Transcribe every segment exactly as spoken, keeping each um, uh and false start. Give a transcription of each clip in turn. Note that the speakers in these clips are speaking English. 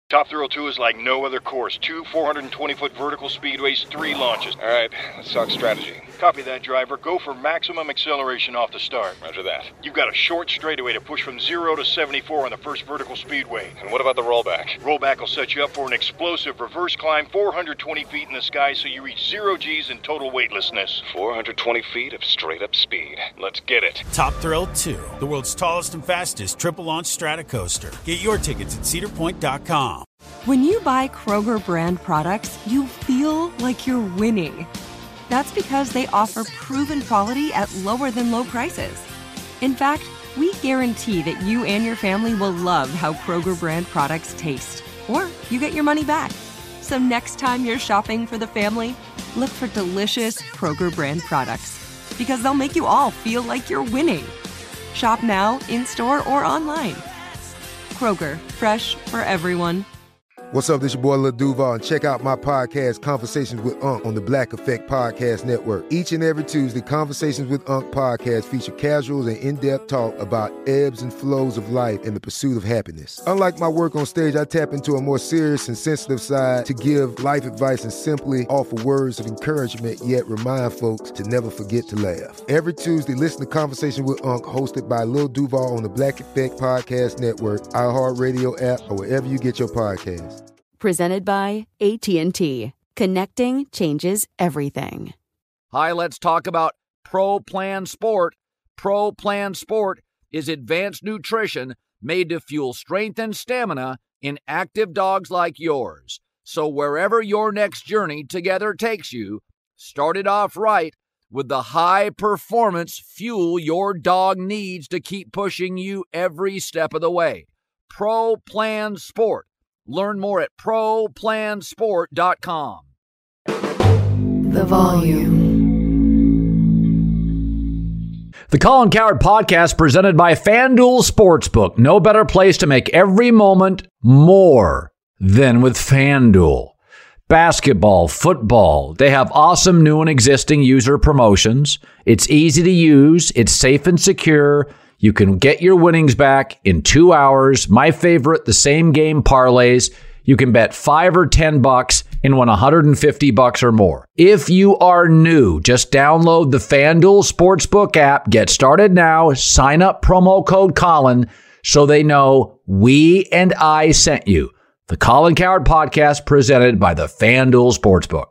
Top Thrill two is like no other course. Two four hundred twenty foot vertical speedways, three launches. All right, let's talk strategy. Copy that, driver. Go for maximum acceleration off the start. Roger that. You've got a short straightaway to push from zero to seventy-four on the first vertical speedway. And what about the rollback? Rollback will set you up for an explosive reverse climb four hundred twenty feet in the sky so you reach zero G's in total weightlessness. four hundred twenty feet of straight-up speed. Let's get it. Top Thrill two, the world's tallest and fastest triple-launch stratocoaster. Get your tickets at cedar point dot com. When you buy Kroger brand products, you feel like you're winning. That's because they offer proven quality at lower than low prices. In fact, we guarantee that you and your family will love how Kroger brand products taste, or you get your money back. So next time you're shopping for the family, look for delicious Kroger brand products, because they'll make you all feel like you're winning. Shop now, in-store, or online. Kroger, fresh for everyone. What's up, this your boy Lil Duval, and check out my podcast, Conversations with Unc, on the Black Effect Podcast Network. Each and every Tuesday, Conversations with Unc podcast feature casuals and in-depth talk about ebbs and flows of life and the pursuit of happiness. Unlike my work on stage, I tap into a more serious and sensitive side to give life advice and simply offer words of encouragement, yet remind folks to never forget to laugh. Every Tuesday, listen to Conversation with Unc, hosted by Lil Duval on the Black Effect Podcast Network, iHeartRadio app, or wherever you get your podcasts. Presented by A T and T. Connecting changes everything. Hi, let's talk about Pro Plan Sport. Pro Plan Sport is advanced nutrition made to fuel strength and stamina in active dogs like yours. So wherever your next journey together takes you, start it off right with the high-performance fuel your dog needs to keep pushing you every step of the way. Pro Plan Sport. Learn more at pro plan sport dot com. The volume. The Colin Cowherd Podcast, presented by FanDuel Sportsbook. No better place to make every moment more than with FanDuel. Basketball, football, they have awesome new and existing user promotions. It's easy to use. It's safe and secure. You can get your winnings back in two hours. My favorite, the same game parlays. You can bet five or ten bucks and win one hundred fifty bucks or more. If you are new, just download the FanDuel Sportsbook app. Get started now. Sign up promo code Colin so they know we and I sent you. The Colin Cowherd Podcast, presented by the FanDuel Sportsbook.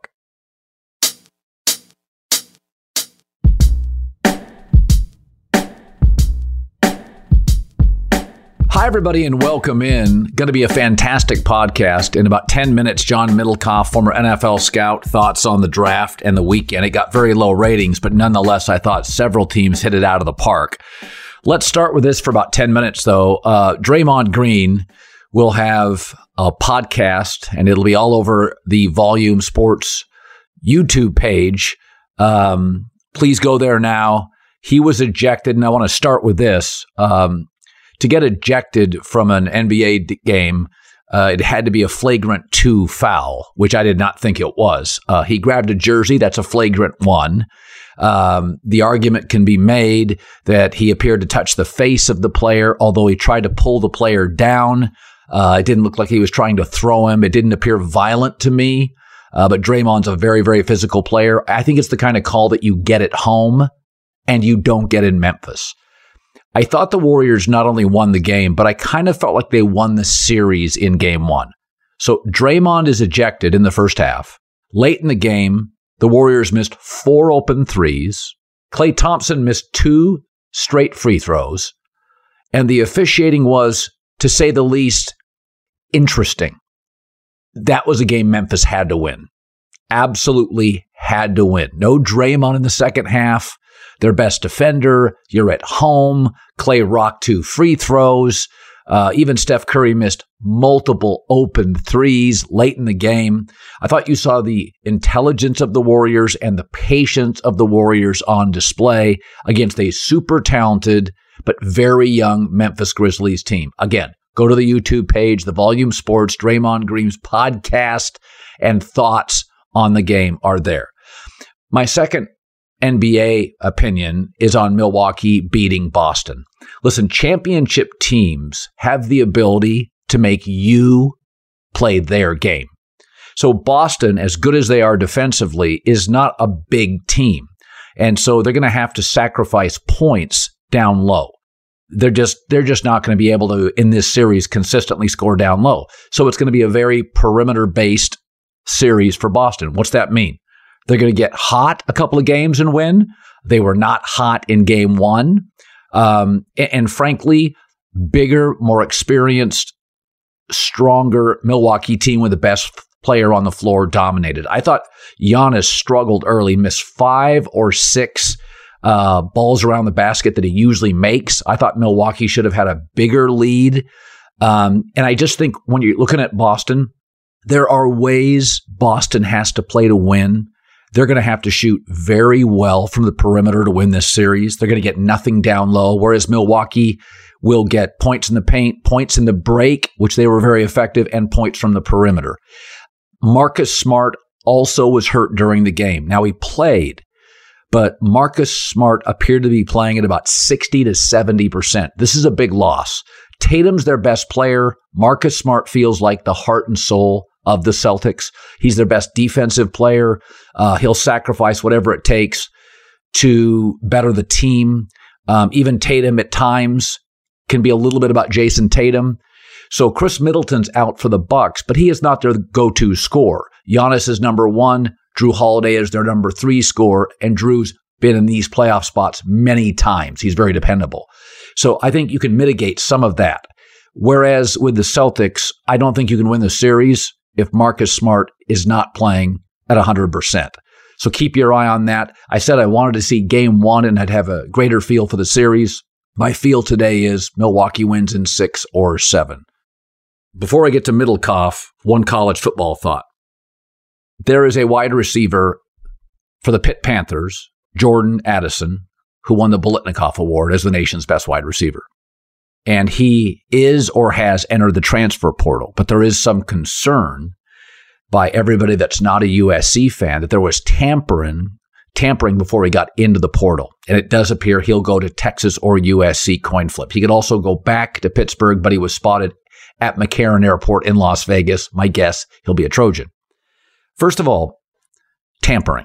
Hi, everybody, and welcome in. Going to be a fantastic podcast. In about ten minutes, John Middlecoff, former N F L scout, thoughts on the draft and the weekend. It got very low ratings, but nonetheless, I thought several teams hit it out of the park. Let's start with this for about ten minutes, though. Uh, Draymond Green will have a podcast, and it'll be all over the Volume Sports YouTube page. Um, please go there now. He was ejected, and I want to start with this. Um, To get ejected from an N B A d- game, uh, it had to be a flagrant two foul, which I did not think it was. Uh, he grabbed a jersey. That's a flagrant one. Um, the argument can be made that he appeared to touch the face of the player, although he tried to pull the player down. Uh, it didn't look like he was trying to throw him. It didn't appear violent to me. Uh, but Draymond's a very, very physical player. I think it's the kind of call that you get at home and you don't get in Memphis. I thought the Warriors not only won the game, but I kind of felt like they won the series in game one. So Draymond is ejected in the first half. Late in the game, the Warriors missed four open threes. Klay Thompson missed two straight free throws. And the officiating was, to say the least, interesting. That was a game Memphis had to win. Absolutely had to win. No Draymond in the second half. Their best defender. You're at home. Klay rocked two free throws. Uh, even Steph Curry missed multiple open threes late in the game. I thought you saw the intelligence of the Warriors and the patience of the Warriors on display against a super talented but very young Memphis Grizzlies team. Again, go to the YouTube page, the Volume Sports, Draymond Green's podcast, and thoughts on the game are there. My second N B A opinion is on Milwaukee beating Boston. Listen, championship teams have the ability to make you play their game. So Boston, as good as they are defensively, is not a big team. And so they're going to have to sacrifice points down low. They're just they're just not going to be able to, in this series, consistently score down low. So it's going to be a very perimeter-based series for Boston. What's that mean? They're going to get hot a couple of games and win. They were not hot in game one. Um, and, and frankly, bigger, more experienced, stronger Milwaukee team with the best player on the floor dominated. I thought Giannis struggled early, missed five or six uh, balls around the basket that he usually makes. I thought Milwaukee should have had a bigger lead. Um, and I just think when you're looking at Boston, there are ways Boston has to play to win. They're going to have to shoot very well from the perimeter to win this series. They're going to get nothing down low, whereas Milwaukee will get points in the paint, points in the break, which they were very effective, and points from the perimeter. Marcus Smart also was hurt during the game. Now, he played, but Marcus Smart appeared to be playing at about sixty to seventy percent. This is a big loss. Tatum's their best player. Marcus Smart feels like the heart and soul of the Celtics. He's their best defensive player. Uh, he'll sacrifice whatever it takes to better the team. Um, even Tatum at times can be a little bit about Jason Tatum. So Chris Middleton's out for the Bucks, but he is not their go-to scorer. Giannis is number one. Drew Holiday is their number three scorer, and Drew's been in these playoff spots many times. He's very dependable. So I think you can mitigate some of that. Whereas with the Celtics, I don't think you can win the series if Marcus Smart is not playing at one hundred percent. So keep your eye on that. I said I wanted to see game one and I'd have a greater feel for the series. My feel today is Milwaukee wins in six or seven. Before I get to Middlecoff, one college football thought. There is a wide receiver for the Pitt Panthers, Jordan Addison, who won the Biletnikoff Award as the nation's best wide receiver. And he is or has entered the transfer portal. But there is some concern by everybody that's not a U S C fan that there was tampering, tampering before he got into the portal. And it does appear he'll go to Texas or U S C coin flip. He could also go back to Pittsburgh, but he was spotted at McCarran Airport in Las Vegas. My guess, he'll be a Trojan. First of all, tampering.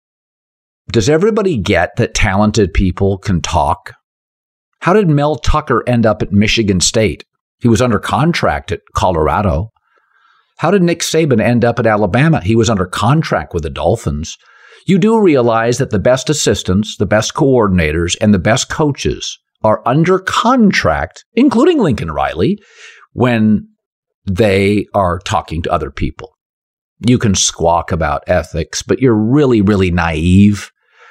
Does everybody get that talented people can talk? How did Mel Tucker end up at Michigan State? He was under contract at Colorado. How did Nick Saban end up at Alabama? He was under contract with the Dolphins. You do realize that the best assistants, the best coordinators, and the best coaches are under contract, including Lincoln Riley, when they are talking to other people. You can squawk about ethics, but you're really, really naive.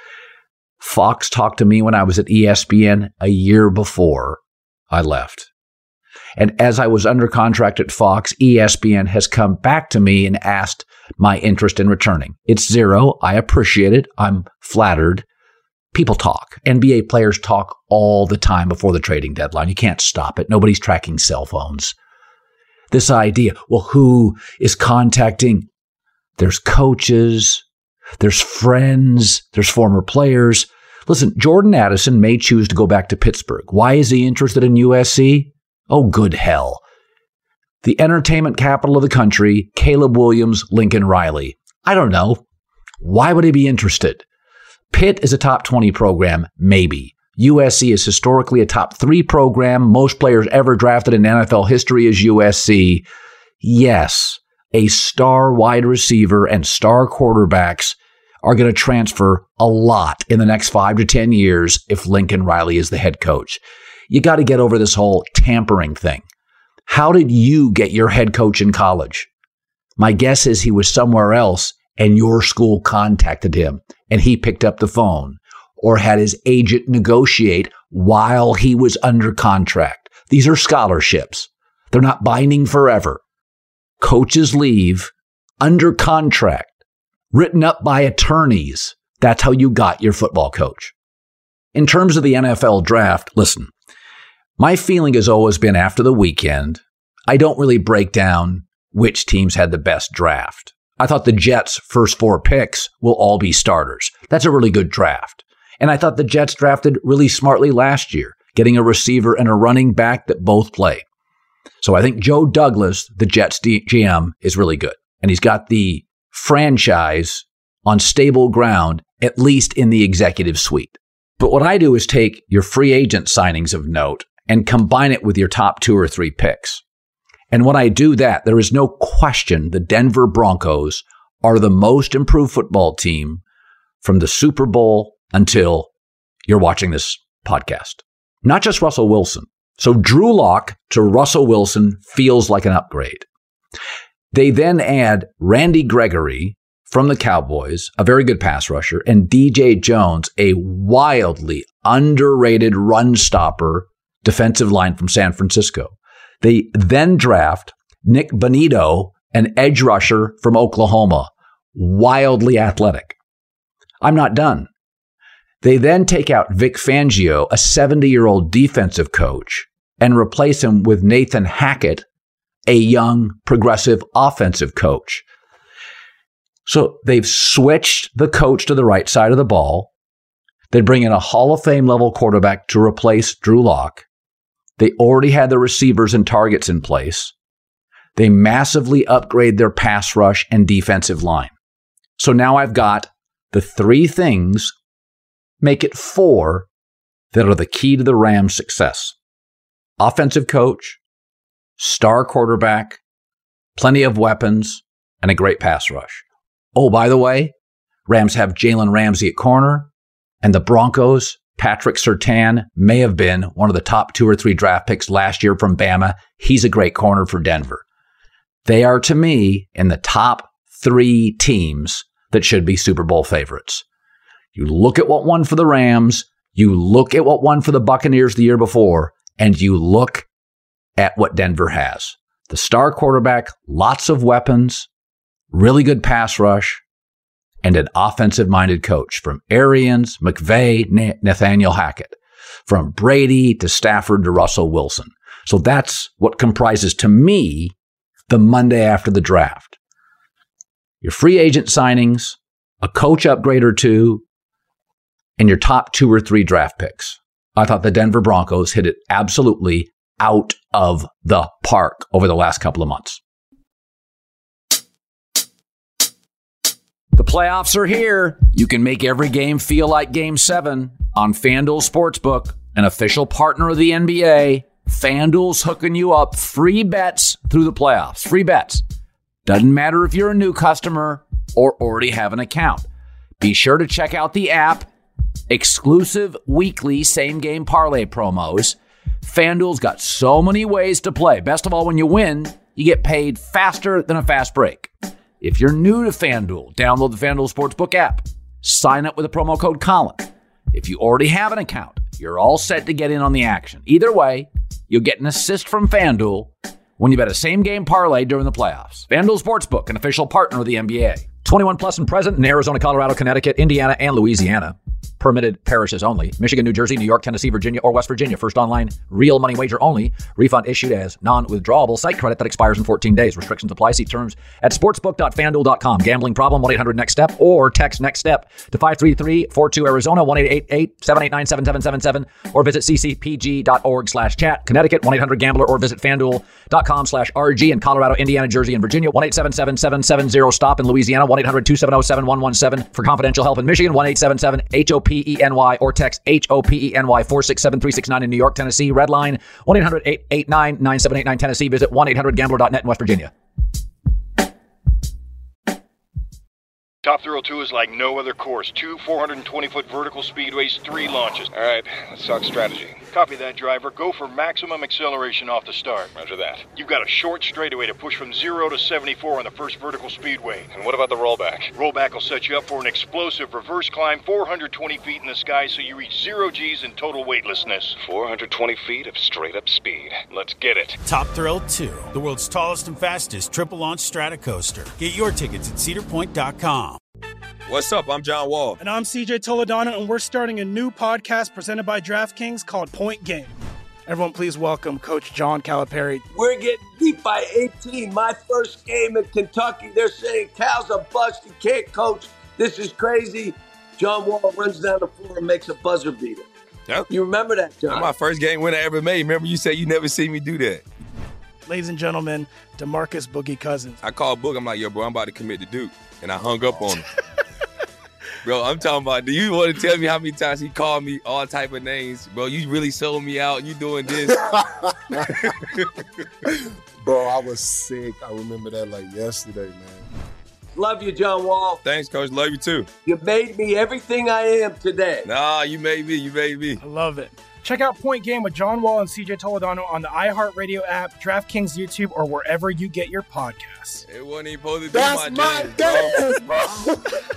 Fox talked to me when I was at E S P N a year before I left. And as I was under contract at Fox, E S P N has come back to me and asked my interest in returning. It's zero. I appreciate it. I'm flattered. People talk. N B A players talk all the time before the trading deadline. You can't stop it. Nobody's tracking cell phones. This idea, well, who is contacting? There's coaches, there's friends, there's former players. Listen, Jordan Addison may choose to go back to Pittsburgh. Why is he interested in U S C? Oh, good hell. The entertainment capital of the country, Caleb Williams, Lincoln Riley. I don't know. Why would he be interested? Pitt is a top twenty program, maybe. U S C is historically a top three program. Most players ever drafted in N F L history is U S C. Yes, a star wide receiver and star quarterbacks are going to transfer a lot in the next five to ten years if Lincoln Riley is the head coach. You got to get over this whole tampering thing. How did you get your head coach in college? My guess is he was somewhere else and your school contacted him and he picked up the phone or had his agent negotiate while he was under contract. These are scholarships. They're not binding forever. Coaches leave under contract, written up by attorneys. That's how you got your football coach. In terms of the N F L draft, listen, my feeling has always been after the weekend, I don't really break down which teams had the best draft. I thought the Jets' first four picks will all be starters. That's a really good draft. And I thought the Jets drafted really smartly last year, getting a receiver and a running back that both play. So I think Joe Douglas, the Jets G M, is really good. And he's got the franchise on stable ground, at least in the executive suite. But what I do is take your free agent signings of note and combine it with your top two or three picks. And when I do that, there is no question the Denver Broncos are the most improved football team from the Super Bowl until you're watching this podcast. Not just Russell Wilson. So Drew Lock to Russell Wilson feels like an upgrade. They then add Randy Gregory from the Cowboys, a very good pass rusher, and D J Jones, a wildly underrated run stopper defensive line from San Francisco. They then draft Nick Bonito, an edge rusher from Oklahoma, wildly athletic. I'm not done. They then take out Vic Fangio, a seventy-year-old defensive coach, and replace him with Nathan Hackett, a young, progressive offensive coach. So they've switched the coach to the right side of the ball. They bring in a Hall of Fame level quarterback to replace Drew Lock. They already had the receivers and targets in place. They massively upgrade their pass rush and defensive line. So now I've got the three things, make it four, that are the key to the Rams' success. Offensive coach, star quarterback, plenty of weapons, and a great pass rush. Oh, by the way, Rams have Jalen Ramsey at corner, and the Broncos, Patrick Surtain may have been one of the top two or three draft picks last year from Bama. He's a great corner for Denver. They are, to me, in the top three teams that should be Super Bowl favorites. You look at what won for the Rams, you look at what won for the Buccaneers the year before, and you look at what Denver has. The star quarterback, lots of weapons, really good pass rush, and an offensive-minded coach from Arians, McVay, Na- Nathaniel Hackett, from Brady to Stafford to Russell Wilson. So that's what comprises, to me, the Monday after the draft. Your free agent signings, a coach upgrade or two, and your top two or three draft picks. I thought the Denver Broncos hit it absolutely out of the park over the last couple of months. The playoffs are here. You can make every game feel like Game seven on FanDuel Sportsbook, an official partner of the N B A. FanDuel's hooking you up free bets through the playoffs. Free bets. Doesn't matter if you're a new customer or already have an account. Be sure to check out the app. Exclusive weekly same-game parlay promos. FanDuel's got so many ways to play. Best of all, when you win, you get paid faster than a fast break. If you're new to FanDuel, download the FanDuel Sportsbook app. Sign up with the promo code Colin. If you already have an account, you're all set to get in on the action. Either way, you'll get an assist from FanDuel when you bet a same-game parlay during the playoffs. FanDuel Sportsbook, an official partner of the N B A. twenty-one plus and present in Arizona, Colorado, Connecticut, Indiana, and Louisiana. Permitted parishes only. Michigan, New Jersey, New York, Tennessee, Virginia, or West Virginia. First online, real money wager only. Refund issued as non-withdrawable site credit that expires in fourteen days. Restrictions apply. See terms at sportsbook dot fanduel dot com. Gambling problem? one eight hundred next step or text next step to five three three four two Arizona, one eight eight eight seven eight nine seven seven seven seven, or visit c c p g dot org slash chat. Connecticut, one eight hundred gambler, or visit fanduel dot com slash r g. In Colorado, Indiana, Jersey, and Virginia, one eight seven seven seven seven zero stop. In Louisiana, one eight hundred two seven zero seven one one seven. For confidential help in Michigan, one eight seven seven H O P E N Y, or text H O P E N Y four six seven three six nine. In New York, Tennessee, red line one eight hundred eight eight nine nine seven eight nine. Tennessee, visit one eight hundred gambler dot net in West Virginia. Top Thrill two is like no other course. Two four hundred twenty foot vertical speedways, three launches. All right, let's talk strategy. Copy that, driver. Go for maximum acceleration off the start. Roger that. You've got a short straightaway to push from zero to seventy-four on the first vertical speedway. And what about the rollback? Rollback will set you up for an explosive reverse climb four hundred twenty feet in the sky so you reach zero G's in total weightlessness. four hundred twenty feet of straight-up speed. Let's get it. Top Thrill two, the world's tallest and fastest triple-launch Stratocoaster. Get your tickets at cedar point dot com. What's up? I'm John Wall. And I'm C J Toledano, and we're starting a new podcast presented by DraftKings called Point Game. Everyone, please welcome Coach John Calipari. We're getting beat by eighteen. My first game in Kentucky, they're saying Cal's a bust. He can't coach. This is crazy. John Wall runs down the floor and makes a buzzer beater. Yep. You remember that, John? That's my first game winner I ever made. Remember you said you never see me do that. Ladies and gentlemen, DeMarcus Boogie Cousins. I called Boog. I'm like, yo, bro, I'm about to commit to Duke. And I hung up on him. Bro, I'm talking about, do you want to tell me how many times he called me all type of names? Bro, you really sold me out. You doing this. Bro, I was sick. I remember that like yesterday, man. Love you, John Wall. Thanks, Coach. Love you, too. You made me everything I am today. Nah, you made me. You made me. I love it. Check out Point Game with John Wall and C J Toledano on the iHeartRadio app, DraftKings YouTube, or wherever you get your podcasts. It wasn't even supposed to be That's my, my day, bro.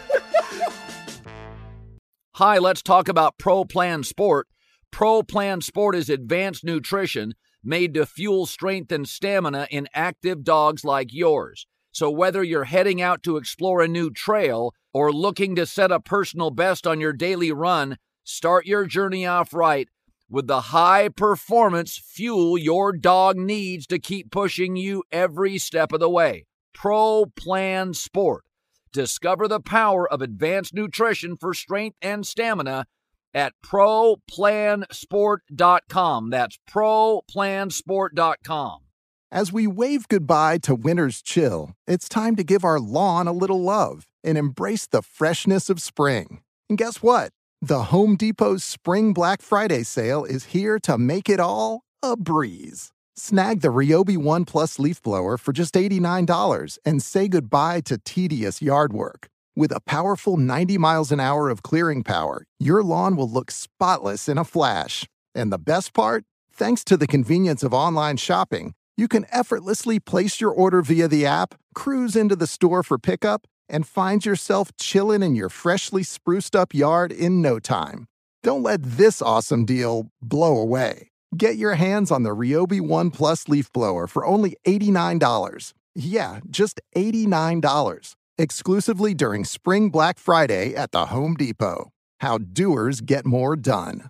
Hi, let's talk about Pro Plan Sport. Pro Plan Sport is advanced nutrition made to fuel strength and stamina in active dogs like yours. So whether you're heading out to explore a new trail or looking to set a personal best on your daily run, start your journey off right with the high-performance fuel your dog needs to keep pushing you every step of the way. Pro Plan Sport. Discover the power of advanced nutrition for strength and stamina at pro plan sport dot com. That's pro plan sport dot com. As we wave goodbye to winter's chill, it's time to give our lawn a little love and embrace the freshness of spring. And guess what? The Home Depot's Spring Black Friday sale is here to make it all a breeze. Snag the Ryobi One Plus leaf blower for just eighty-nine dollars and say goodbye to tedious yard work. With a powerful ninety miles an hour of clearing power, your lawn will look spotless in a flash. And the best part? Thanks to the convenience of online shopping, you can effortlessly place your order via the app, cruise into the store for pickup, and find yourself chilling in your freshly spruced up yard in no time. Don't let this awesome deal blow away. Get your hands on the Ryobi One Plus leaf blower for only eighty-nine dollars. Yeah, just eighty-nine dollars. Exclusively during Spring Black Friday at the Home Depot. How doers get more done.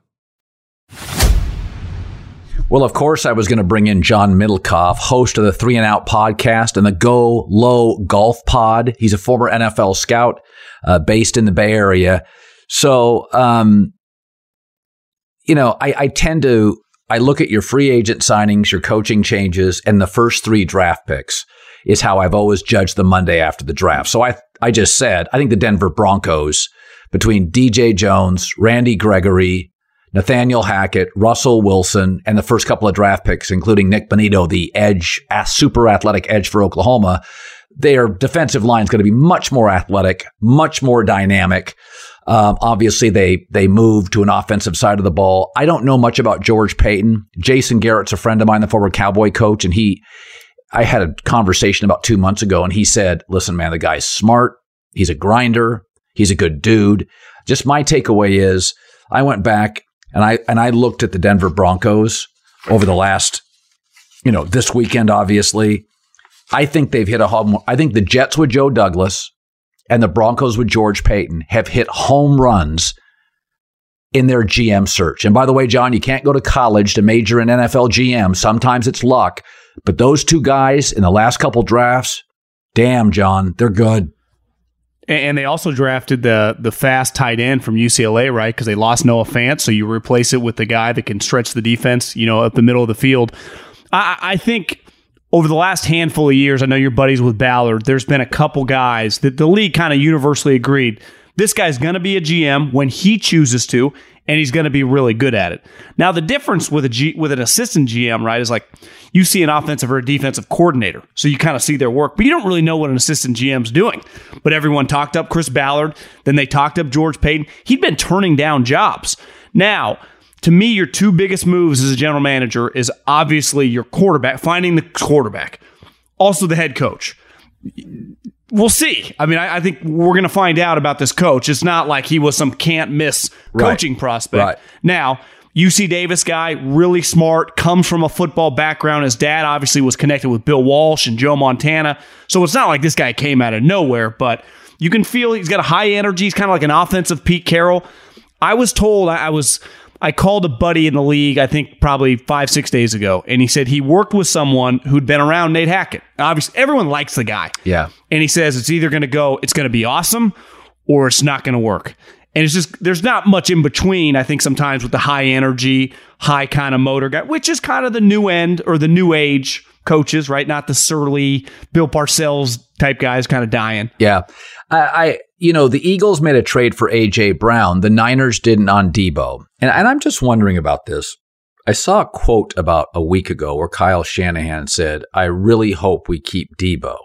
Well, of course, I was going to bring in John Middlecoff, host of the Three and Out podcast and the Go Low Golf Pod. He's a former N F L scout uh, based in the Bay Area. So, um, you know, I, I tend to, I look at your free agent signings, your coaching changes, and the first three draft picks is how I've always judged the Monday after the draft. So I, I just said, I think the Denver Broncos, between D J Jones, Randy Gregory, Nathaniel Hackett, Russell Wilson, and the first couple of draft picks, including Nick Bonito, the edge, super athletic edge for Oklahoma, their defensive line is going to be much more athletic, much more dynamic. Um, obviously, they they moved to an offensive side of the ball. I don't know much about George Paton. Jason Garrett's a friend of mine, the former Cowboy coach, and he, I had a conversation about two months ago, and he said, listen, man, the guy's smart. He's a grinder. He's a good dude. Just my takeaway is I went back and I and I looked at the Denver Broncos over the last, you know, this weekend, obviously. I think they've hit a home. I think the Jets with Joe Douglas and the Broncos with George Paton have hit home runs in their G M search. And by the way, John, you can't go to college to major in N F L G M. Sometimes it's luck. But those two guys in the last couple drafts, damn, John, they're good. And they also drafted the the fast tight end from U C L A, right? Because they lost Noah Fant, so you replace it with the guy that can stretch the defense, you know, up the middle of the field. I, I think over the last handful of years, I know you're buddies with Ballard, there's been a couple guys that the league kind of universally agreed, this guy's going to be a G M when he chooses to, and he's going to be really good at it. Now, the difference with a G, with an assistant G M, right, is like you see an offensive or a defensive coordinator, so you kind of see their work, but you don't really know what an assistant G M's doing. But everyone talked up Chris Ballard, then they talked up George Paton. He'd been turning down jobs. Now, to me, your two biggest moves as a general manager is obviously your quarterback, finding the quarterback, also the head coach. We'll see. I mean, I, I think we're going to find out about this coach. It's not like he was some can't-miss coaching right. prospect. Right. Now, U C Davis guy, really smart, comes from a football background. His dad obviously was connected with Bill Walsh and Joe Montana. So it's not like this guy came out of nowhere, but you can feel he's got a high energy. He's kind of like an offensive Pete Carroll. I was told I was... I called a buddy in the league, I think probably five, six days ago, and he said he worked with someone who'd been around Nate Hackett. Obviously, everyone likes the guy. Yeah. And he says it's either going to go, it's going to be awesome, or it's not going to work. And it's just, there's not much in between, I think, sometimes with the high energy, high kind of motor guy, which is kind of the new end or the new age coaches, right? Not the surly Bill Parcells type guys kind of dying. Yeah. I, I, you know, the Eagles made a trade for A J Brown. The Niners didn't on Debo. And, and I'm just wondering about this. I saw a quote about a week ago where Kyle Shanahan said, I really hope we keep Debo.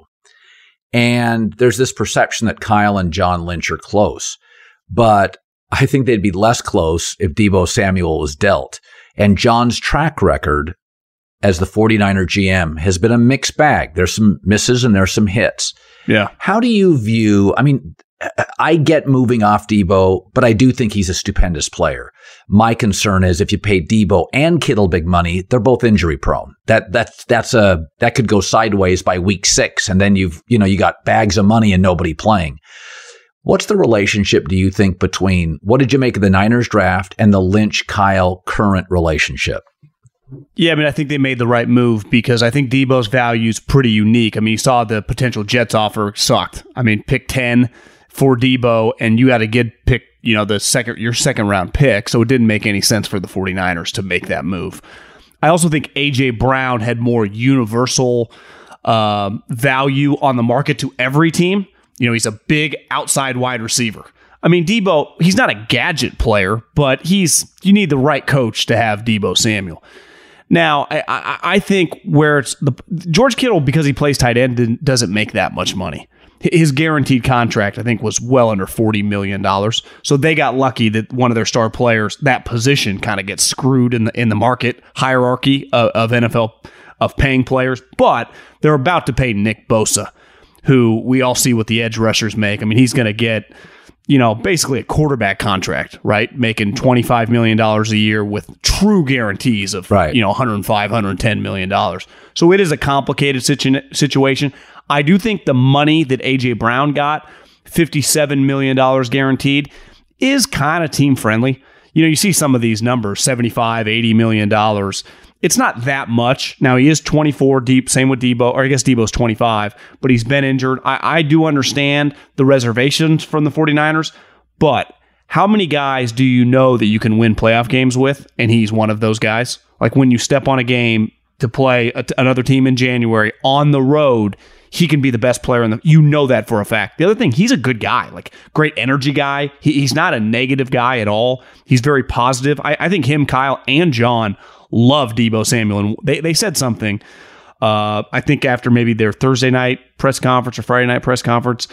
And there's this perception that Kyle and John Lynch are close. But I think they'd be less close if Debo Samuel was dealt. And John's track record as the 49er G M has been a mixed bag. There's some misses and there's some hits. Yeah. How do you view, I mean, I get moving off Debo, but I do think he's a stupendous player. My concern is if you pay Debo and Kittle big money, they're both injury prone. That that's that's a that could go sideways by week six, and then you've you know you got bags of money and nobody playing. What's the relationship, do you think, between what did you make of the Niners draft and the Lynch-Kyle current relationship? Yeah, I mean, I think they made the right move because I think Debo's value is pretty unique. I mean, you saw the potential Jets offer sucked. I mean, pick ten for Debo, and you got to get pick, you know, the second your second round pick. So it didn't make any sense for the 49ers to make that move. I also think A J Brown had more universal uh, value on the market to every team. You know, he's a big outside wide receiver. I mean, Debo, he's not a gadget player, but he's you need the right coach to have Debo Samuel. Now, I, I, I think where it's the George Kittle, because he plays tight end, doesn't make that much money. His guaranteed contract, I think, was well under forty million dollars. So they got lucky that one of their star players, that position kind of gets screwed in the in the market hierarchy of, of N F L of paying players. But they're about to pay Nick Bosa, who we all see what the edge rushers make. I mean, he's going to get, you know, basically a quarterback contract, right? Making twenty-five million dollars a year with true guarantees of, right. you know, one hundred five, one hundred ten million dollars. So it is a complicated situ- situation. I do think the money that A J Brown got, fifty-seven million dollars guaranteed, is kind of team friendly. You know, you see some of these numbers, seventy-five, eighty million dollars. It's not that much. Now, he is twenty-four deep, same with Debo, or I guess Debo's twenty-five, but he's been injured. I, I do understand the reservations from the 49ers, but how many guys do you know that you can win playoff games with? And he's one of those guys. Like when you step on a game to play a, another team in January on the road, he can be the best player in the, you know that for a fact. The other thing, he's a good guy, like great energy guy. He, he's not a negative guy at all. He's very positive. I, I think him, Kyle, and John love Debo Samuel. And they, they said something, uh, I think after maybe their Thursday night press conference or Friday night press conference,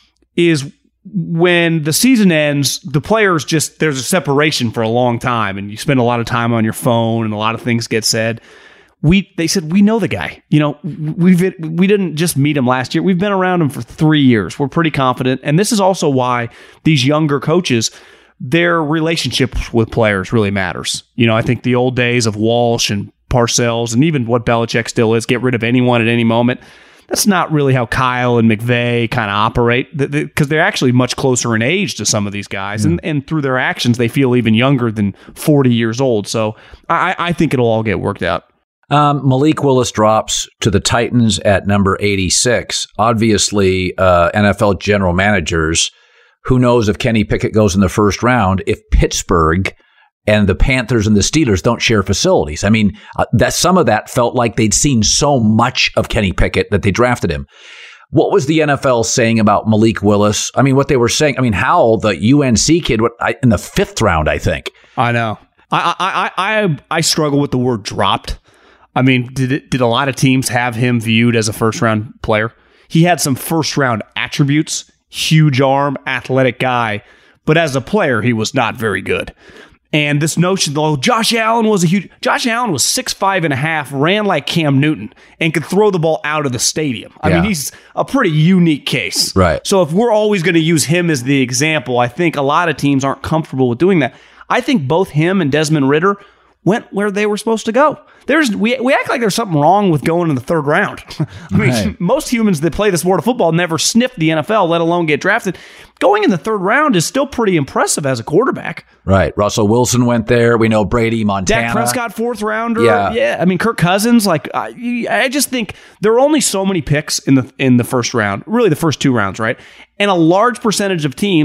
is when the season ends, the players just, there's a separation for a long time and you spend a lot of time on your phone and a lot of things get said. We they said, we know the guy. You know, we've we didn't just meet him last year. We've been around him for three years. We're pretty confident. And this is also why these younger coaches, their relationship with players really matters. You know, I think the old days of Walsh and Parcells and even what Belichick still is, get rid of anyone at any moment. That's not really how Kyle and McVay kind of operate, because they're actually much closer in age to some of these guys. Mm. And, and through their actions, they feel even younger than forty years old. So I, I think it'll all get worked out. Um, Malik Willis drops to the Titans at number eighty-six. Obviously, uh, N F L general managers, who knows if Kenny Pickett goes in the first round, if Pittsburgh and the Panthers and the Steelers don't share facilities. I mean, uh, that some of that felt like they'd seen so much of Kenny Pickett that they drafted him. What was the N F L saying about Malik Willis? I mean, what they were saying, I mean, Howell, the U N C kid, what, I, in the fifth round, I think. I know. I I I, I struggle with the word dropped. I mean, did it, did a lot of teams have him viewed as a first-round player? He had some first-round attributes, huge arm, athletic guy, but as a player, he was not very good. And this notion, though, Josh Allen was a huge... Josh Allen was six five and a half, ran like Cam Newton, and could throw the ball out of the stadium. I yeah. mean, he's a pretty unique case. Right. So if we're always going to use him as the example, I think a lot of teams aren't comfortable with doing that. I think both him and Desmond Ridder went where they were supposed to go. There's we we act like there's something wrong with going in the third round. I mean, right. most humans that play the sport of football never sniff the N F L, let alone get drafted. Going in the third round is still pretty impressive as a quarterback. Right. Russell Wilson went there. We know Brady, Montana. Dak Prescott, fourth rounder. Yeah. yeah. I mean, Kirk Cousins. Like, I, I just think there are only so many picks in the in the first round. Really, the first two rounds, right? And a large percentage of teams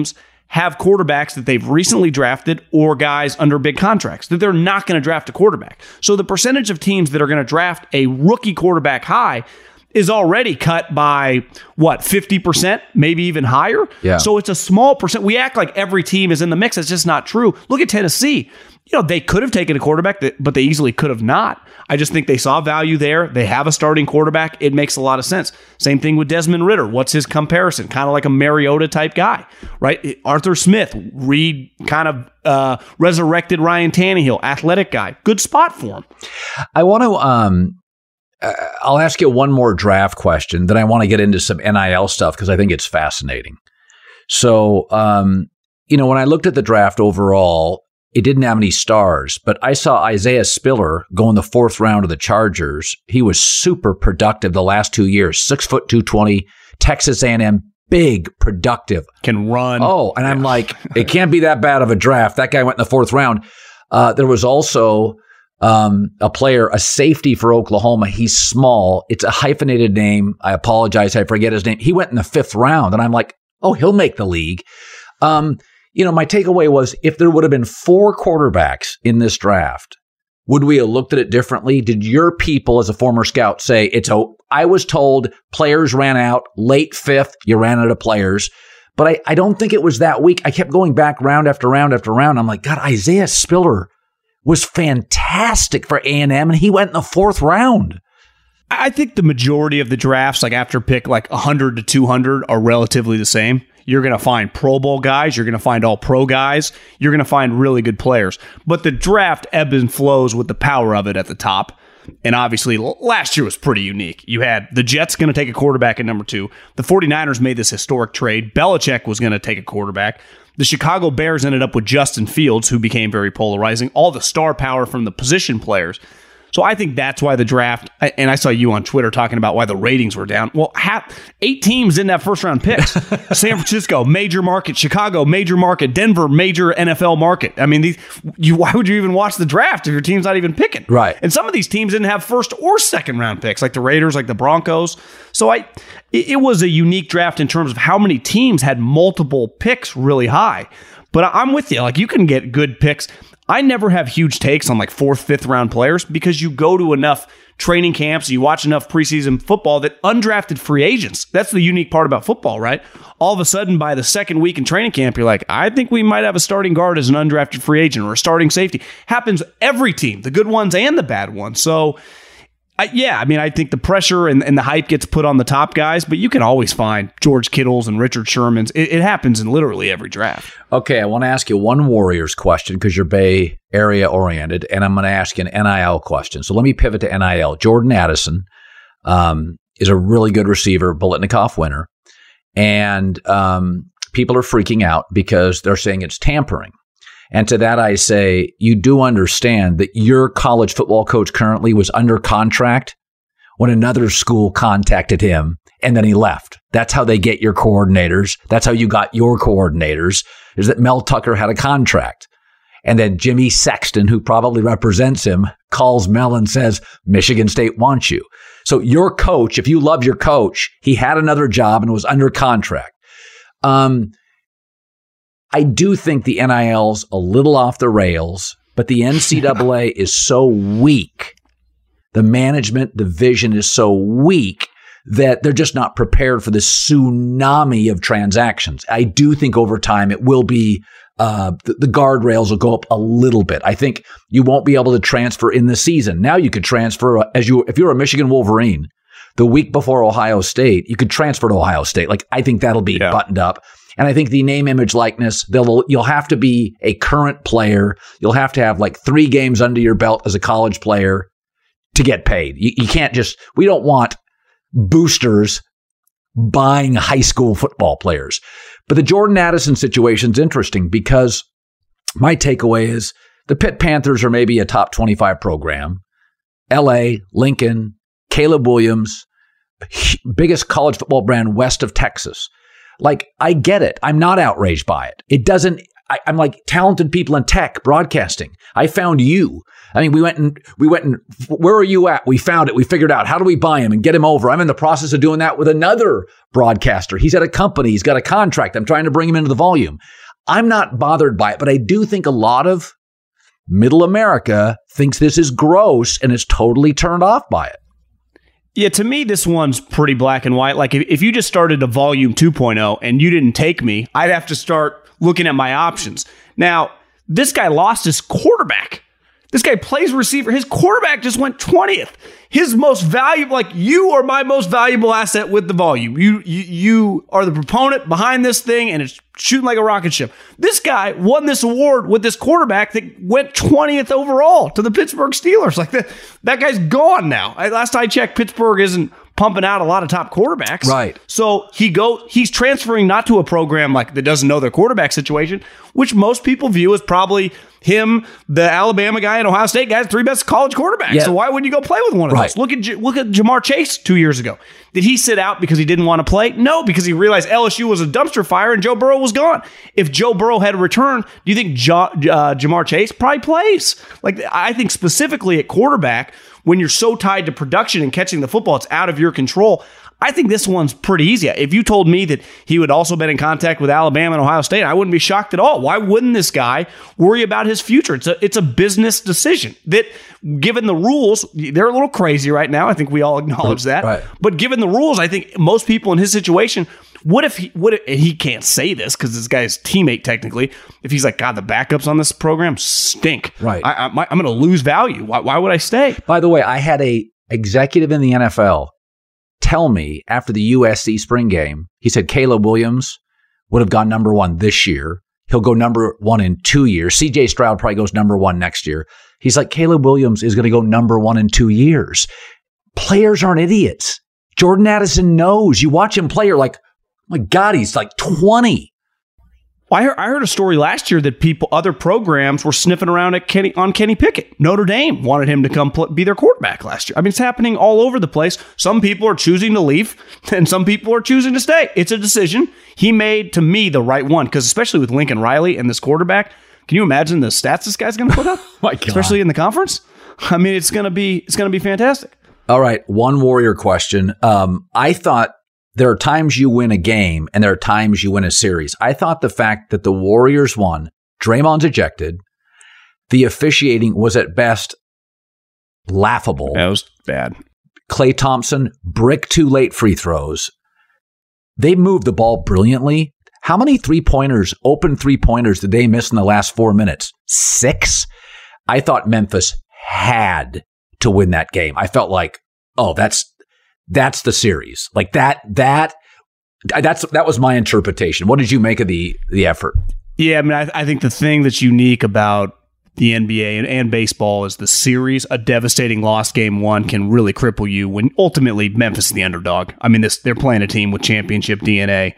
have quarterbacks that they've recently drafted or guys under big contracts, that they're not going to draft a quarterback. So the percentage of teams that are going to draft a rookie quarterback high is already cut by, what, fifty percent, maybe even higher? Yeah. So it's a small percent. We act like every team is in the mix. It's just not true. Look at Tennessee. You know, they could have taken a quarterback, that, but they easily could have not. I just think they saw value there. They have a starting quarterback. It makes a lot of sense. Same thing with Desmond Ridder. What's his comparison? Kind of like a Mariota type guy, right? Arthur Smith, Reed kind of uh, resurrected Ryan Tannehill, athletic guy. Good spot for him. I want to, um, uh, I'll ask you one more draft question. Then I want to get into some N I L stuff because I think it's fascinating. So, um, you know, when I looked at the draft overall, it didn't have any stars, but I saw Isaiah Spiller go in the fourth round of the Chargers. He was super productive the last two years. Six foot two twenty, Texas A and M, big, productive, can run. Oh, and I'm like, it can't be that bad of a draft. That guy went in the fourth round. Uh, there was also um, a player, a safety for Oklahoma. He's small. It's a hyphenated name. I apologize. I forget his name. He went in the fifth round, and I'm like, oh, he'll make the league. Um, You know, my takeaway was if there would have been four quarterbacks in this draft, would we have looked at it differently? Did your people as a former scout say it's a, I was told players ran out late fifth, you ran out of players, but I, I don't think it was that weak. I kept going back round after round after round. I'm like, God, Isaiah Spiller was fantastic for A and M and he went in the fourth round. I think the majority of the drafts, like after pick like one hundred to two hundred, are relatively the same. You're going to find Pro Bowl guys. You're going to find all pro guys. You're going to find really good players. But the draft ebbs and flows with the power of it at the top. And obviously, last year was pretty unique. You had the Jets going to take a quarterback at number two. The 49ers made this historic trade. Belichick was going to take a quarterback. The Chicago Bears ended up with Justin Fields, who became very polarizing. All the star power from the position players. So I think that's why the draft, and I saw you on Twitter talking about why the ratings were down. Well, half, eight teams didn't have first-round picks. San Francisco, major market. Chicago, major market. Denver, major N F L market. I mean, these, you, why would you even watch the draft if your team's not even picking? Right. And some of these teams didn't have first or second-round picks, like the Raiders, like the Broncos. So I, it, it was a unique draft in terms of how many teams had multiple picks really high. But I'm with you. Like, you can get good picks. I never have huge takes on like fourth, fifth round players because you go to enough training camps, you watch enough preseason football that undrafted free agents, that's the unique part about football, right? All of a sudden, by the second week in training camp, you're like, I think we might have a starting guard as an undrafted free agent or a starting safety. Happens every team, the good ones and the bad ones. So, I, yeah, I mean, I think the pressure and, and the hype gets put on the top guys, but you can always find George Kittles and Richard Shermans. It, it happens in literally every draft. Okay, I want to ask you one Warriors question because you're Bay Area oriented, and I'm going to ask you an N I L question. So let me pivot to N I L. Jordan Addison um, is a really good receiver, Biletnikoff winner, and um, people are freaking out because they're saying it's tampering. And to that, I say, you do understand that your college football coach currently was under contract when another school contacted him and then he left. That's how they get your coordinators. That's how you got your coordinators, is that Mel Tucker had a contract. And then Jimmy Sexton, who probably represents him, calls Mel and says, Michigan State wants you. So your coach, if you love your coach, he had another job and was under contract. Um, I do think the N I L's a little off the rails, but the N C double A is so weak. The management, the vision is so weak that they're just not prepared for this tsunami of transactions. I do think over time it will be, uh, the, the guardrails will go up a little bit. I think you won't be able to transfer in the season. Now you could transfer as you, if you're a Michigan Wolverine, the week before Ohio State, you could transfer to Ohio State. Like, I think that'll be yeah. buttoned up. And I think the name, image, likeness, they'll you'll have to be a current player. You'll have to have like three games under your belt as a college player to get paid. You, you can't just, we don't want boosters buying high school football players. But the Jordan Addison situation is interesting because my takeaway is the Pitt Panthers are maybe a top twenty-five program. L A, Lincoln, Caleb Williams, biggest college football brand west of Texas. Like, I get it. I'm not outraged by it. It doesn't, I, I'm like talented people in tech, broadcasting. I found you. I mean, we went and, we went and, where are you at? We found it. We figured out, how do we buy him and get him over? I'm in the process of doing that with another broadcaster. He's at a company. He's got a contract. I'm trying to bring him into the volume. I'm not bothered by it, but I do think a lot of middle America thinks this is gross and is totally turned off by it. Yeah, to me, this one's pretty black and white. Like, if, if you just started a volume two point oh and you didn't take me, I'd have to start looking at my options. Now, this guy lost his quarterback. This guy plays receiver. His quarterback just went twentieth. His most valuable, like, you are my most valuable asset with the volume. You, you you are the proponent behind this thing, and it's shooting like a rocket ship. This guy won this award with this quarterback that went twentieth overall to the Pittsburgh Steelers. Like, that, that guy's gone now. I, last I checked, Pittsburgh isn't pumping out a lot of top quarterbacks. Right. So he go he's transferring not to a program like that doesn't know their quarterback situation, which most people view as probably him, the Alabama guy and Ohio State guy, the three best college quarterbacks. Yeah. So why wouldn't you go play with one of right. those? Look at look at Jamar Chase two years ago. Did he sit out because he didn't want to play? No, because he realized L S U was a dumpster fire and Joe Burrow was gone. If Joe Burrow had returned, do you think jo- uh, Jamar Chase probably plays? Like, I think specifically at quarterback, when you're so tied to production and catching the football, it's out of your control. I think this one's pretty easy. If you told me that he would also been in contact with Alabama and Ohio State, I wouldn't be shocked at all. Why wouldn't this guy worry about his future? It's a it's a business decision that, given the rules, they're a little crazy right now. I think we all acknowledge that. Right. But given the rules, I think most people in his situation, what if he, what if, he can't say this because this guy's teammate technically, if he's like, God, the backups on this program stink. Right. I, I, I'm going to lose value. Why, why would I stay? By the way, I had a executive in the N F L tell me after the U S C spring game, he said Caleb Williams would have gone number one this year. He'll go number one in two years. C J Stroud probably goes number one next year. He's like, Caleb Williams is going to go number one in two years. Players aren't idiots. Jordan Addison knows. You watch him play, you're like, oh my God, he's like twenty. Well, I heard, I heard a story last year that people, other programs were sniffing around at Kenny on Kenny Pickett. Notre Dame wanted him to come pl- be their quarterback last year. I mean, it's happening all over the place. Some people are choosing to leave, and some people are choosing to stay. It's a decision he made, to me, the right one. Because especially with Lincoln Riley and this quarterback, can you imagine the stats this guy's going to put up? My God. Especially in the conference. I mean, it's going to be it's going to be fantastic. All right, one Warrior question. Um, I thought. There are times you win a game and there are times you win a series. I thought the fact that the Warriors won, Draymond's ejected, the officiating was at best laughable. That was bad. Klay Thompson, brick too late free throws. They moved the ball brilliantly. How many three-pointers, open three-pointers did they miss in the last four minutes? Six? I thought Memphis had to win that game. I felt like, oh, that's That's the series. Like that, that, that's, that was my interpretation. What did you make of the, the effort? Yeah, I mean, I, I think the thing that's unique about the N B A and, and baseball is the series. A devastating loss game one can really cripple you when ultimately Memphis is the underdog. I mean, this, they're playing a team with championship D N A.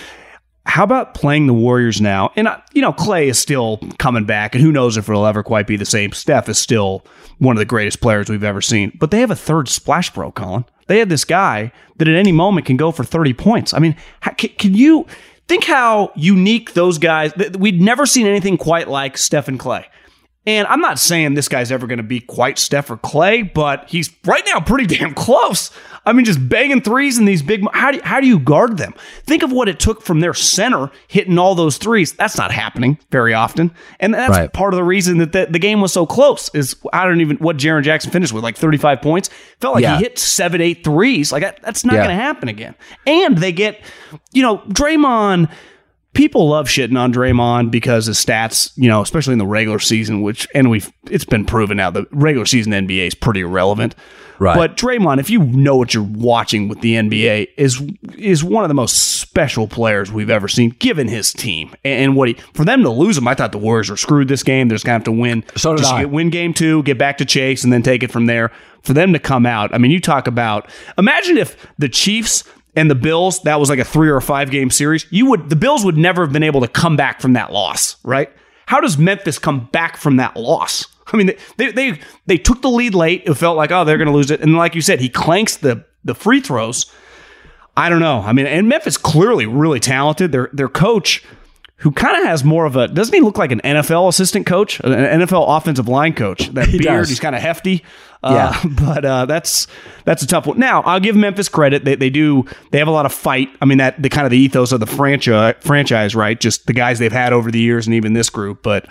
How about playing the Warriors now? And, you know, Klay is still coming back, and who knows if it'll ever quite be the same. Steph is still one of the greatest players we've ever seen. But they have a third splash bro, Colin. They had this guy that at any moment can go for thirty points. I mean, can, can you think how unique those guys... We'd never seen anything quite like Steph and Klay. And I'm not saying this guy's ever going to be quite Steph or Klay, but he's right now pretty damn close. I mean, just banging threes in these big... How do you, how do you guard them? Think of what it took from their center hitting all those threes. That's not happening very often. And that's right. Part of the reason that the, the game was so close is, I don't even... What Jaren Jackson finished with, like thirty-five points. Felt like yeah. he hit seven, eight threes. Like, that, that's not yeah. going to happen again. And they get... You know, Draymond... People love shitting on Draymond because his stats, you know, especially in the regular season, which, and we've, it's been proven now, the regular season N B A is pretty irrelevant. Right. But Draymond, if you know what you're watching with the N B A, is is one of the most special players we've ever seen, given his team. And what he, for them to lose him, I thought the Warriors were screwed this game. They're just going to have to win. So did just I. Get, win game two, get back to Chase, and then take it from there. For them to come out, I mean, you talk about, imagine if the Chiefs and the Bills, that was like a three or a five game series. You would, the Bills would never have been able to come back from that loss, right? How does Memphis come back from that loss? I mean, they they they took the lead late. It felt like, oh, they're going to lose it. And like you said, he clanks the the free throws. I don't know. I mean, and Memphis clearly really talented. Their their coach who kind of has more of a, doesn't he look like an N F L assistant coach, an N F L offensive line coach? That he beard, does. He's kind of hefty. Uh, yeah. But uh, that's that's a tough one. Now, I'll give Memphis credit. They they do, they have a lot of fight. I mean, that the kind of the ethos of the franchise, franchise, right? Just the guys they've had over the years and even this group. But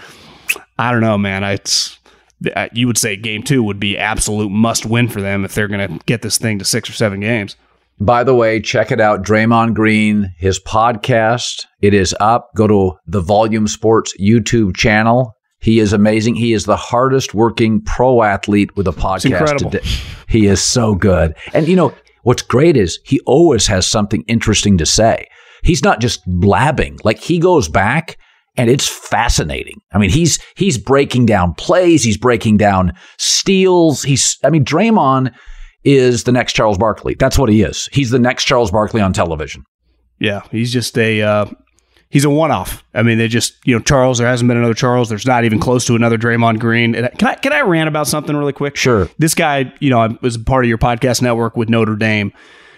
I don't know, man. It's, you would say game two would be absolute must win for them if they're going to get this thing to six or seven games. By the way, check it out. Draymond Green, his podcast. It is up. Go to the Volume Sports YouTube channel. He is amazing. He is the hardest working pro athlete with a podcast today. He is so good. And you know, what's great is he always has something interesting to say. He's not just blabbing. Like, he goes back and it's fascinating. I mean, he's he's breaking down plays. He's breaking down steals. He's, I mean, Draymond is the next Charles Barkley. That's what he is. He's the next Charles Barkley on television. Yeah, he's just a uh, he's a one-off. I mean, they just, you know, Charles, there hasn't been another Charles. There's not even close to another Draymond Green. And can I can I rant about something really quick? Sure. This guy, you know, I was part of your podcast network with Notre Dame.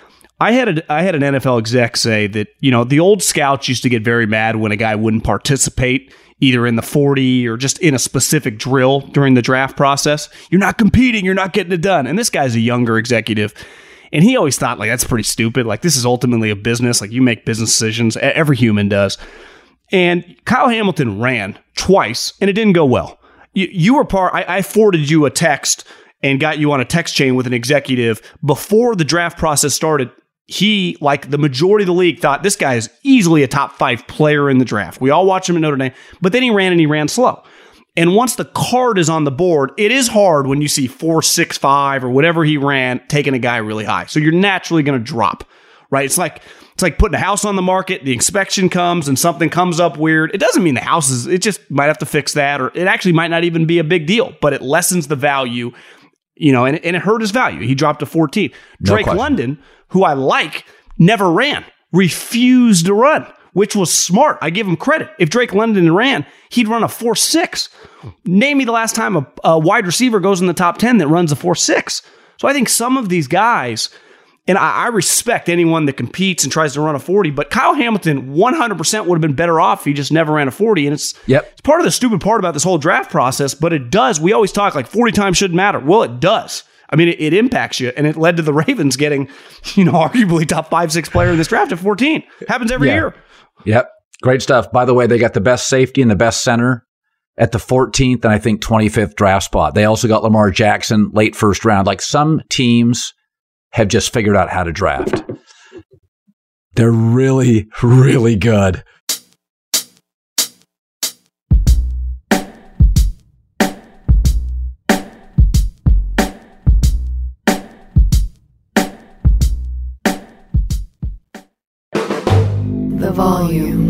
I had a, I had an N F L exec say that, you know, the old scouts used to get very mad when a guy wouldn't participate either in the forty or just in a specific drill during the draft process. You're not competing. You're not getting it done. And this guy's a younger executive. And he always thought, like, that's pretty stupid. Like, this is ultimately a business. Like, you make business decisions. Every human does. And Kyle Hamilton ran twice, and it didn't go well. You, you were part, I, I forwarded you a text and got you on a text chain with an executive before the draft process started. He, like the majority of the league, thought this guy is easily a top five player in the draft. We all watched him at Notre Dame, but then he ran and he ran slow. And once the card is on the board, it is hard when you see four six five or whatever he ran, taking a guy really high. So you're naturally going to drop, right? It's like it's like putting a house on the market. The inspection comes and something comes up weird. It doesn't mean the house is, it just might have to fix that, or it actually might not even be a big deal, but it lessens the value, you know, and, and it hurt his value. He dropped to fourteen. No Drake question. London, who I like, never ran, refused to run, which was smart. I give him credit. If Drake London ran, he'd run a four six. Name me the last time a, a wide receiver goes in the top ten that runs a four six. So I think some of these guys, and I, I respect anyone that competes and tries to run a forty, but Kyle Hamilton one hundred percent would have been better off if he just never ran a forty. And it's, yep. it's part of the stupid part about this whole draft process, but it does. We always talk like forty times shouldn't matter. Well, it does. I mean, it, it impacts you, and it led to the Ravens getting, you know, arguably top five, six player in this draft at fourteen. Happens every yeah. year. Yep. Great stuff. By the way, they got the best safety and the best center at the fourteenth and I think twenty-fifth draft spot. They also got Lamar Jackson late first round. Like, some teams have just figured out how to draft. They're really, really good. The Volume.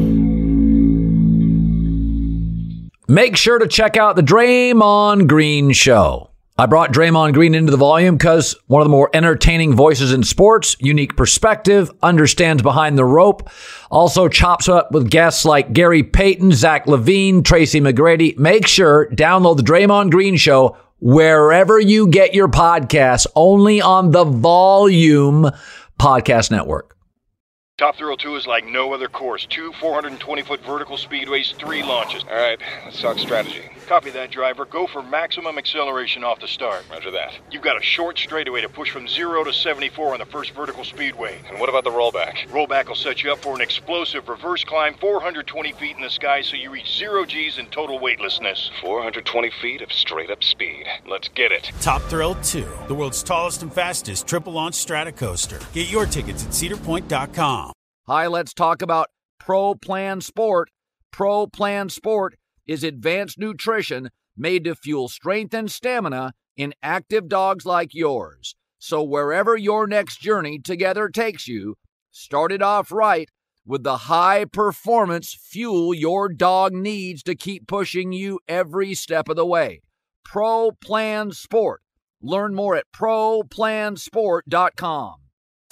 Make sure to check out the Draymond Green Show. I brought Draymond Green into the Volume because one of the more entertaining voices in sports, unique perspective, understands behind the rope, also chops up with guests like Gary Payton, Zach LaVine, Tracy McGrady. Make sure, download the Draymond Green Show wherever you get your podcasts, only on the Volume Podcast Network. Top Thrill two is like no other course. Two four hundred twenty foot vertical speedways, three launches. All right, let's talk strategy. Copy that, driver. Go for maximum acceleration off the start. Roger that. You've got a short straightaway to push from zero to seventy-four on the first vertical speedway. And what about the rollback? Rollback will set you up for an explosive reverse climb four hundred twenty feet in the sky so you reach zero G's in total weightlessness. four hundred twenty feet of straight-up speed. Let's get it. Top Thrill two, the world's tallest and fastest triple-launch Stratocoaster. Get your tickets at cedar point dot com. Hi, let's talk about Pro Plan Sport. Pro Plan Sport is advanced nutrition made to fuel strength and stamina in active dogs like yours. So wherever your next journey together takes you, start it off right with the high-performance fuel your dog needs to keep pushing you every step of the way. Pro Plan Sport. Learn more at pro plan sport dot com.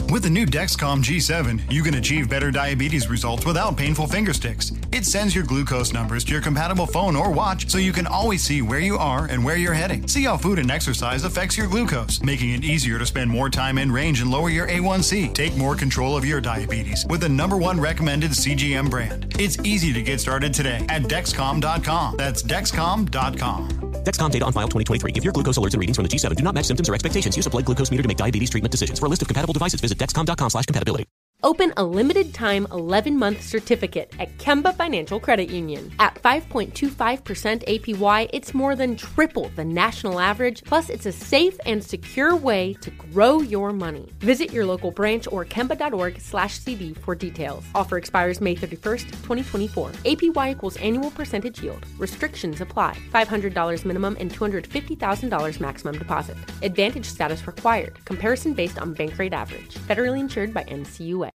With the new Dexcom G seven, you can achieve better diabetes results without painful finger sticks. It sends your glucose numbers to your compatible phone or watch so you can always see where you are and where you're heading. See how food and exercise affects your glucose, making it easier to spend more time in range and lower your A one C. Take more control of your diabetes with the number one recommended C G M brand. It's easy to get started today at Dexcom dot com. That's Dexcom dot com. Dexcom data on file twenty twenty-three. If your glucose alerts and readings from the G seven do not match symptoms or expectations, use a blood glucose meter to make diabetes treatment decisions. For a list of compatible devices, visit Dexcom dot com slash compatibility. Open a limited-time eleven-month certificate at Kemba Financial Credit Union. At five point two five percent A P Y, it's more than triple the national average, plus it's a safe and secure way to grow your money. Visit your local branch or kemba dot org slash C D for details. Offer expires May thirty-first, twenty twenty-four. A P Y equals annual percentage yield. Restrictions apply. five hundred dollars minimum and two hundred fifty thousand dollars maximum deposit. Advantage status required. Comparison based on bank rate average. Federally insured by N C U A.